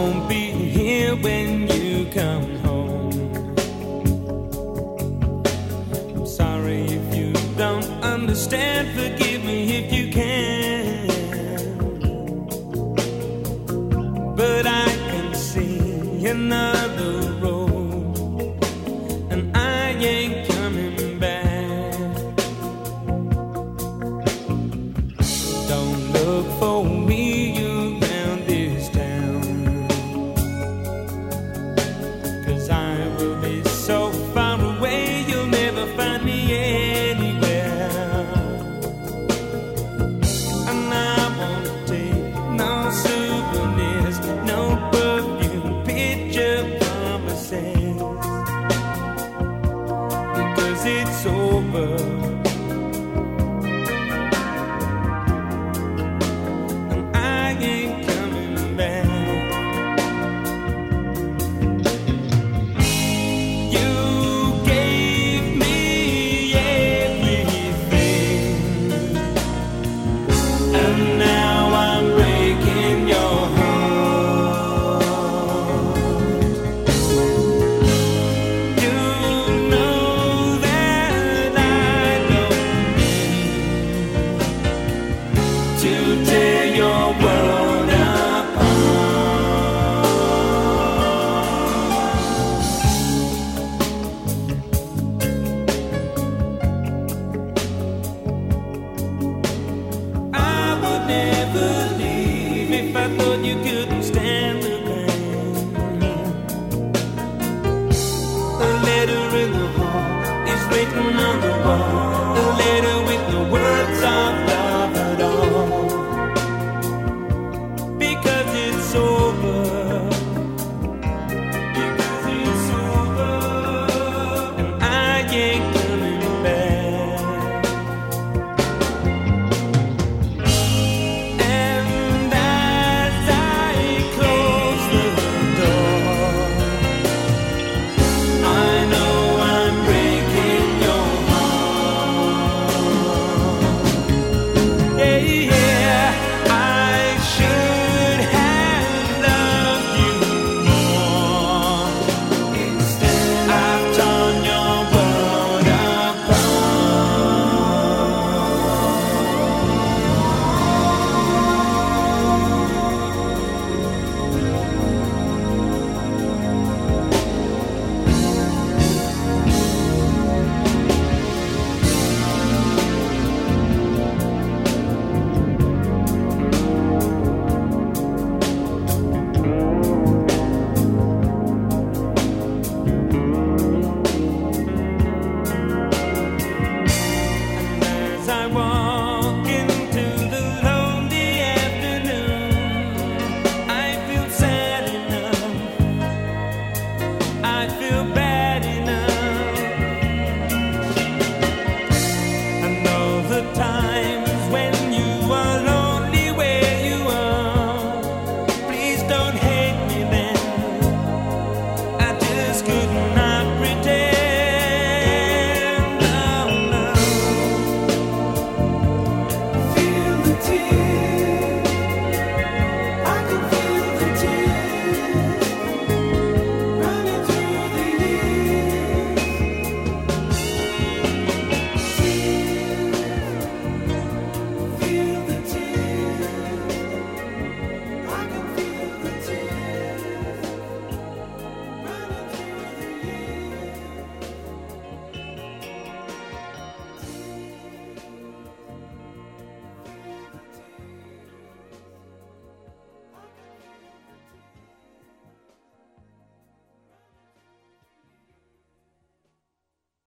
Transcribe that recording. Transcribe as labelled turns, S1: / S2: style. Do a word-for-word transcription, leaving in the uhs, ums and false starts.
S1: won't be here when you come home. I'm sorry if you don't understand, forgive me if you can. But I can see another road, and I ain't coming back. Don't look for me around this town, 'cause I will be so far away you'll never find me anywhere. And I won't take no souvenirs, no perfume, picture promises, because it's over. To tear your world